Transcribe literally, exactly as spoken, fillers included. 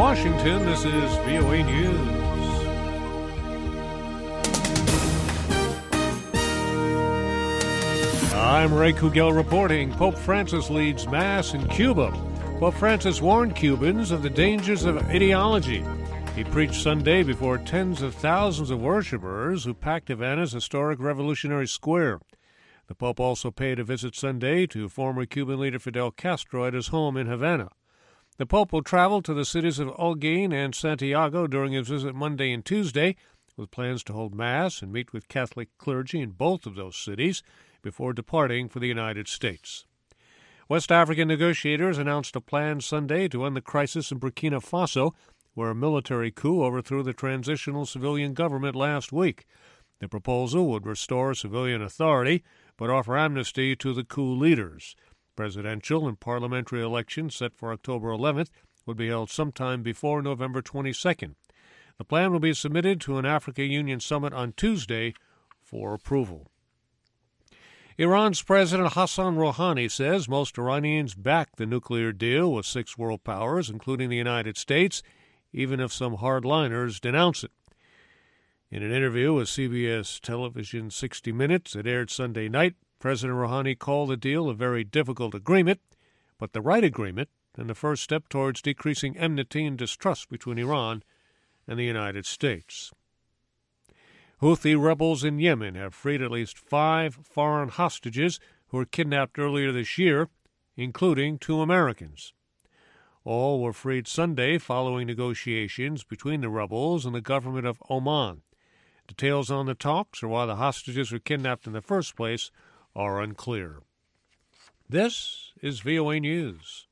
Washington, this is V O A News. I'm Ray Kugel reporting. Pope Francis leads Mass in Cuba. Pope Francis warned Cubans of the dangers of ideology. He preached Sunday before tens of thousands of worshipers who packed Havana's historic Revolutionary Square. The Pope also paid a visit Sunday to former Cuban leader Fidel Castro at his home in Havana. The Pope will travel to the cities of Holguin and Santiago during his visit Monday and Tuesday, with plans to hold Mass and meet with Catholic clergy in both of those cities before departing for the United States. West African negotiators announced a plan Sunday to end the crisis in Burkina Faso, where a military coup overthrew the transitional civilian government last week. The proposal would restore civilian authority, but offer amnesty to the coup leaders. Presidential and parliamentary elections set for October eleventh would be held sometime before November twenty-second. The plan will be submitted to an Africa Union summit on Tuesday for approval. Iran's President Hassan Rouhani says most Iranians back the nuclear deal with six world powers, including the United States, even if some hardliners denounce it. In an interview with C B S television sixty minutes that aired Sunday night, President Rouhani called the deal a very difficult agreement, but the right agreement and the first step towards decreasing enmity and distrust between Iran and the United States. Houthi rebels in Yemen have freed at least five foreign hostages who were kidnapped earlier this year, including two Americans. All were freed Sunday following negotiations between the rebels and the government of Oman. Details on the talks or why the hostages were kidnapped in the first place are unclear. This is V O A News.